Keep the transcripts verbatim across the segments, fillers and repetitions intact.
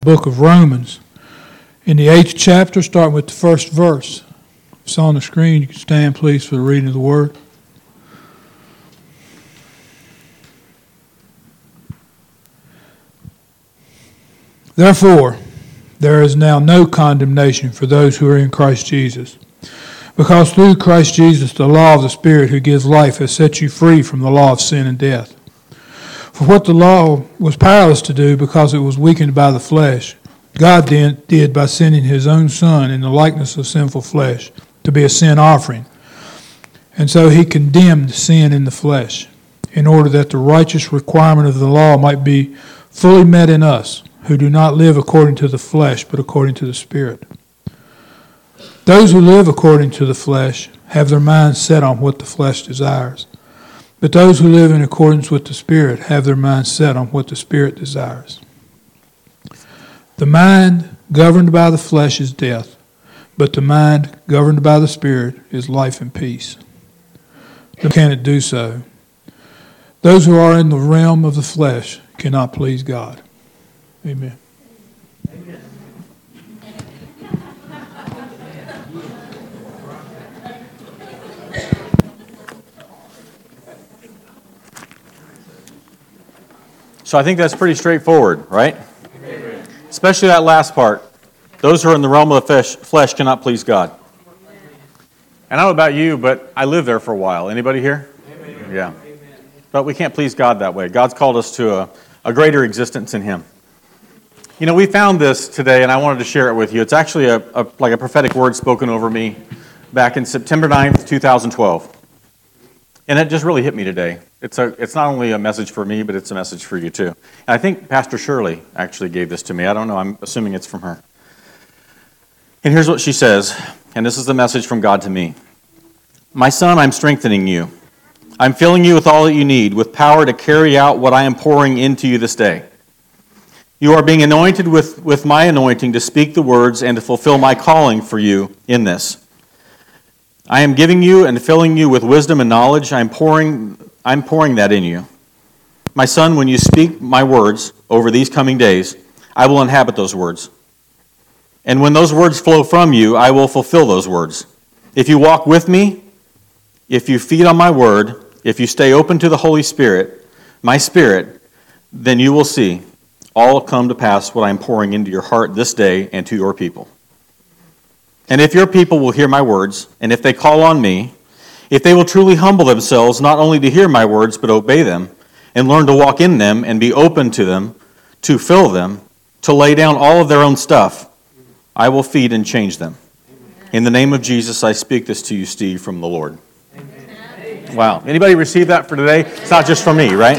book of Romans. In the eighth chapter, starting with the first verse. It's on the screen. You can stand, please, for the reading of the word. Therefore, there is now no condemnation for those who are in Christ Jesus. Because through Christ Jesus, the law of the Spirit who gives life has set you free from the law of sin and death. For what the law was powerless to do because it was weakened by the flesh, God did by sending his own Son in the likeness of sinful flesh to be a sin offering. And so he condemned sin in the flesh, in order that the righteous requirement of the law might be fully met in us, who do not live according to the flesh, but according to the Spirit. Those who live according to the flesh have their minds set on what the flesh desires. But those who live in accordance with the Spirit have their minds set on what the Spirit desires. The mind governed by the flesh is death, but the mind governed by the Spirit is life and peace. How can it do so? Those who are in the realm of the flesh cannot please God. Amen. Amen. So I think that's pretty straightforward, right? Amen. Especially that last part. Those who are in the realm of the flesh, flesh cannot please God. And I don't know about you, but I lived there for a while. Anybody here? Amen. Yeah. Amen. But we can't please God that way. God's called us to a, a greater existence in Him. You know, we found this today, and I wanted to share it with you. It's actually a, a like a prophetic word spoken over me back in September ninth, twenty twelve. And it just really hit me today. It's a it's not only a message for me, but it's a message for you too. And I think Pastor Shirley actually gave this to me. I don't know. I'm assuming it's from her. And here's what she says, and this is the message from God to me. My son, I'm strengthening you. I'm filling you with all that you need, with power to carry out what I am pouring into you this day. You are being anointed with, with my anointing to speak the words and to fulfill my calling for you in this. I am giving you and filling you with wisdom and knowledge. I'm pouring, I'm pouring that in you. My son, when you speak my words over these coming days, I will inhabit those words. And when those words flow from you, I will fulfill those words. If you walk with me, if you feed on my word, if you stay open to the Holy Spirit, my Spirit, then you will see all come to pass what I am pouring into your heart this day and to your people. And if your people will hear my words, and if they call on me, if they will truly humble themselves, not only to hear my words, but obey them, and learn to walk in them, and be open to them, to fill them, to lay down all of their own stuff, I will feed and change them. In the name of Jesus, I speak this to you, Steve, from the Lord. Amen. Wow. Anybody receive that for today? It's not just for me, right?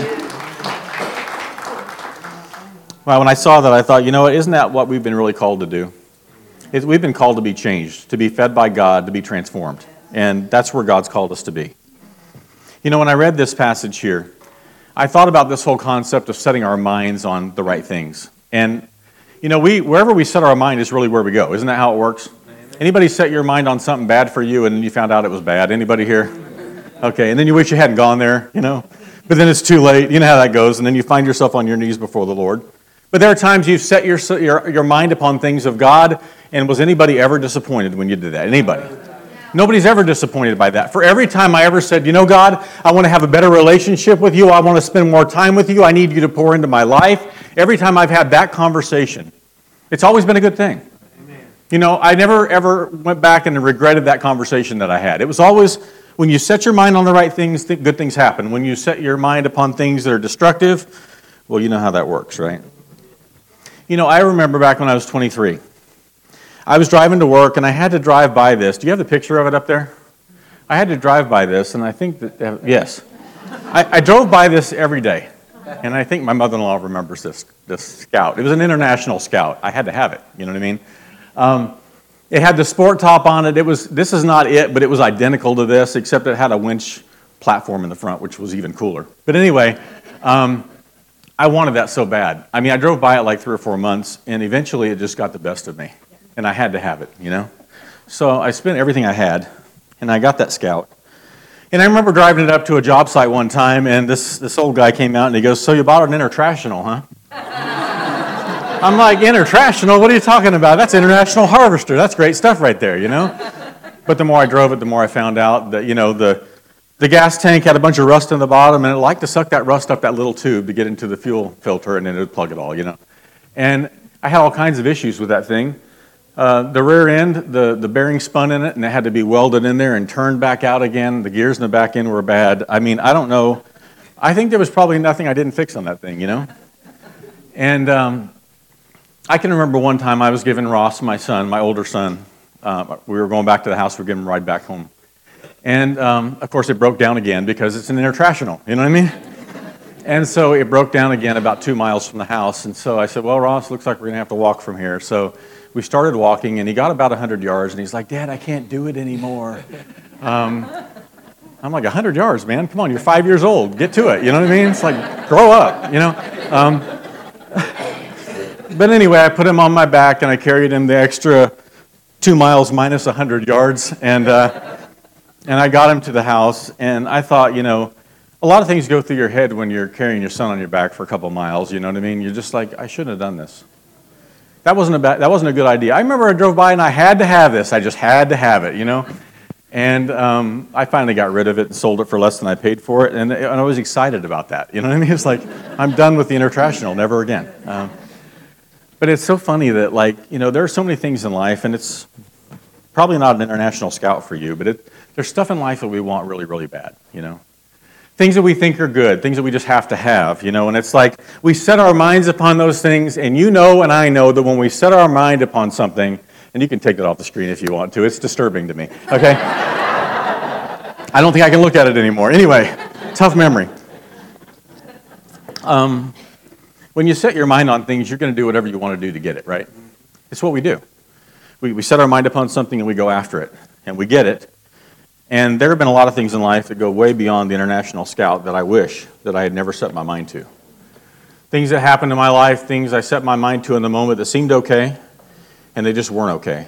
Well, when I saw that, I thought, you know what, isn't that what we've been really called to do? It's, we've been called to be changed, to be fed by God, to be transformed. And that's where God's called us to be. You know, when I read this passage here, I thought about this whole concept of setting our minds on the right things. And, you know, we wherever we set our mind is really where we go. Isn't that how it works? Anybody set your mind on something bad for you and then you found out it was bad? Anybody here? Okay, and then you wish you hadn't gone there, you know? But then it's too late. You know how that goes. And then you find yourself on your knees before the Lord. But there are times you've set your, your your mind upon things of God, and was anybody ever disappointed when you did that? Anybody? Nobody's ever disappointed by that. For every time I ever said, you know, God, I want to have a better relationship with you, I want to spend more time with you, I need you to pour into my life, every time I've had that conversation, it's always been a good thing. Amen. You know, I never ever went back and regretted that conversation that I had. It was always, when you set your mind on the right things, th- good things happen. When you set your mind upon things that are destructive, well, you know how that works, right? You know, I remember back when I was twenty-three. I was driving to work, and I had to drive by this. Do you have the picture of it up there? I had to drive by this, and I think that, uh, yes. I, I drove by this every day, and I think my mother-in-law remembers this, this Scout. It was an international Scout. I had to have it, you know what I mean? Um, it had the sport top on it. It was. This is not it, but it was identical to this, except it had a winch platform in the front, which was even cooler. But anyway, um, I wanted that so bad. I mean, I drove by it like three or four months, and eventually it just got the best of me. And I had to have it, you know? So I spent everything I had, and I got that Scout. And I remember driving it up to a job site one time, and this, this old guy came out, and he goes, so you bought an International, huh? I'm like, international? What are you talking about? That's International Harvester. That's great stuff right there, you know? But the more I drove it, the more I found out that, you know, the, the gas tank had a bunch of rust in the bottom, and it liked to suck that rust up that little tube to get into the fuel filter, and then it would plug it all, you know? And I had all kinds of issues with that thing. Uh, the rear end, the, the bearing spun in it, and it had to be welded in there and turned back out again. The gears in the back end were bad. I mean, I don't know. I think there was probably nothing I didn't fix on that thing, you know? And um, I can remember one time I was giving Ross, my son, my older son, uh, we were going back to the house, we were giving him a ride back home. And, um, of course, it broke down again because it's an International, you know what I mean? And so it broke down again about two miles from the house. And so I said, well, Ross, looks like we're going to have to walk from here. So we started walking, and he got about one hundred yards, and he's like, Dad, I can't do it anymore. Um, I'm like, one hundred yards, man? Come on, you're five years old. Get to it, you know what I mean? It's like, grow up, you know? Um, but anyway, I put him on my back, and I carried him the extra two miles minus one hundred yards, and, uh, and I got him to the house, and I thought, you know, a lot of things go through your head when you're carrying your son on your back for a couple miles, you know what I mean? You're just like, I shouldn't have done this. That wasn't a bad, that wasn't a good idea. I remember I drove by and I had to have this. I just had to have it, you know? And um, I finally got rid of it and sold it for less than I paid for it, and, and I was excited about that. You know what I mean? It's like, I'm done with the International, never again. Um, but it's so funny that, like, you know, there are so many things in life, and it's probably not an International Scout for you, but it, there's stuff in life that we want really, really bad, you know? Things that we think are good, things that we just have to have, you know, and it's like we set our minds upon those things, and you know and I know that when we set our mind upon something, and you can take that off the screen if you want to, it's disturbing to me, okay? I don't think I can look at it anymore. Anyway, tough memory. Um, when you set your mind on things, you're going to do whatever you want to do to get it, right? It's what we do. We, we set our mind upon something and we go after it, and we get it. And there have been a lot of things in life that go way beyond the International Scout that I wish that I had never set my mind to. Things that happened in my life, things I set my mind to in the moment that seemed okay, and they just weren't okay.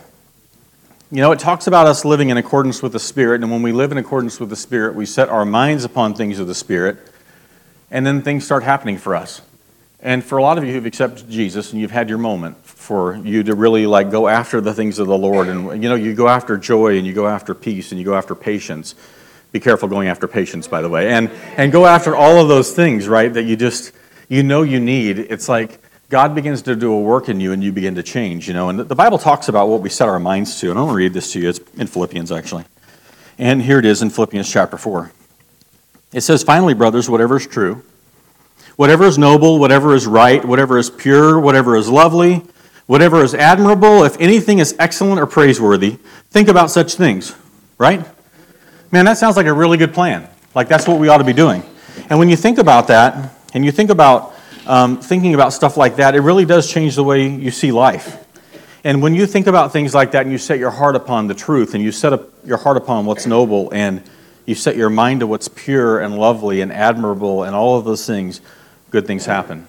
You know, it talks about us living in accordance with the Spirit, and when we live in accordance with the Spirit, we set our minds upon things of the Spirit, and then things start happening for us. And for a lot of you who've accepted Jesus and you've had your moment for you to really like go after the things of the Lord, and you know, you go after joy and you go after peace and you go after patience. Be careful going after patience, by the way. And and go after all of those things, right, that you just, you know you need. It's like God begins to do a work in you and you begin to change, you know. And the Bible talks about what we set our minds to. And I want to read this to you. It's in Philippians, actually. And here it is in Philippians chapter four. It says, finally, brothers, whatever is true, whatever is noble, whatever is right, whatever is pure, whatever is lovely, whatever is admirable, if anything is excellent or praiseworthy, think about such things, right? Man, that sounds like a really good plan. Like, that's what we ought to be doing. And when you think about that, and you think about um, thinking about stuff like that, it really does change the way you see life. And when you think about things like that and you set your heart upon the truth, and you set up your heart upon what's noble, and you set your mind to what's pure and lovely and admirable and all of those things, good things happen.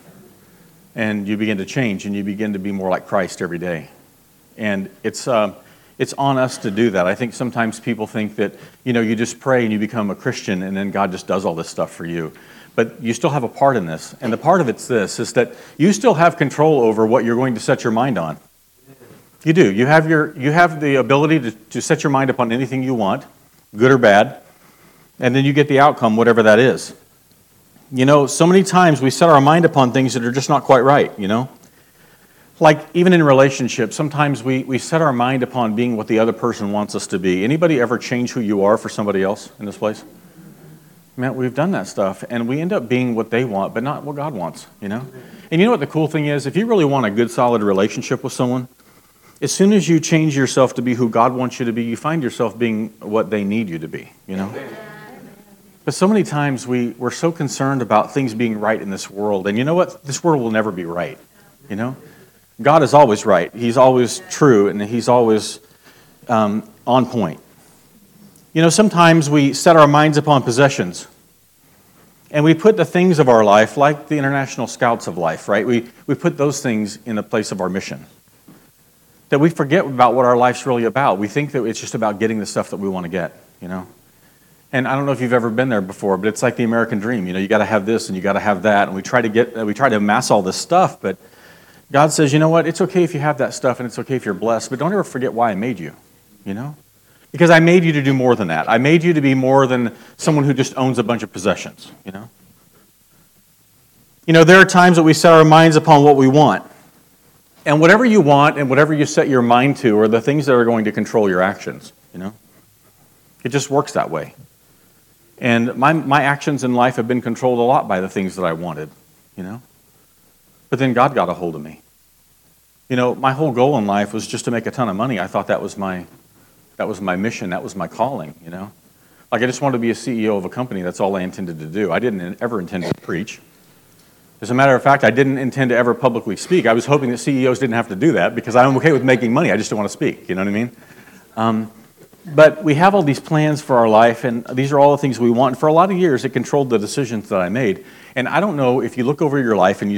And you begin to change, and you begin to be more like Christ every day. And it's uh, it's on us to do that. I think sometimes people think that, you know, you just pray and you become a Christian, and then God just does all this stuff for you. But you still have a part in this. And the part of it's this, is that you still have control over what you're going to set your mind on. You do. You have your you have the ability to, to set your mind upon anything you want, good or bad, and then you get the outcome, whatever that is. You know, so many times we set our mind upon things that are just not quite right, you know? Like, even in relationships, sometimes we, we set our mind upon being what the other person wants us to be. Anybody ever change who you are for somebody else in this place? Man, we've done that stuff, and we end up being what they want, but not what God wants, you know? And you know what the cool thing is? If you really want a good, solid relationship with someone, as soon as you change yourself to be who God wants you to be, you find yourself being what they need you to be, you know? But so many times we, we're so concerned about things being right in this world. And you know what? This world will never be right, you know? God is always right. He's always true, and He's always um, on point. You know, sometimes we set our minds upon possessions. And we put the things of our life, like the International Scouts of life, right? We, we put those things in the place of our mission. That we forget about what our life's really about. We think that it's just about getting the stuff that we want to get, you know? And I don't know if you've ever been there before, but it's like the American dream. You know, you got to have this and you got to have that, and we try to get, we try to amass all this stuff. But God says, you know what, it's okay if you have that stuff and it's okay if you're blessed, but don't ever forget why I made you, you know? Because I made you to do more than that. I made you to be more than someone who just owns a bunch of possessions, you know? You know, there are times that we set our minds upon what we want. And whatever you want and whatever you set your mind to are the things that are going to control your actions, you know? It just works that way. And my, my actions in life have been controlled a lot by the things that I wanted, you know? But then God got a hold of me. You know, my whole goal in life was just to make a ton of money. I thought that was my that was my mission, that was my calling, you know? Like I just wanted to be a C E O of a company, that's all I intended to do. I didn't ever intend to preach. As a matter of fact, I didn't intend to ever publicly speak. I was hoping that C E Os didn't have to do that because I'm okay with making money, I just don't want to speak, you know what I mean? Um, but we have all these plans for our life, and these are all the things we want. And for a lot of years, it controlled the decisions that I made. And I don't know if you look over your life and you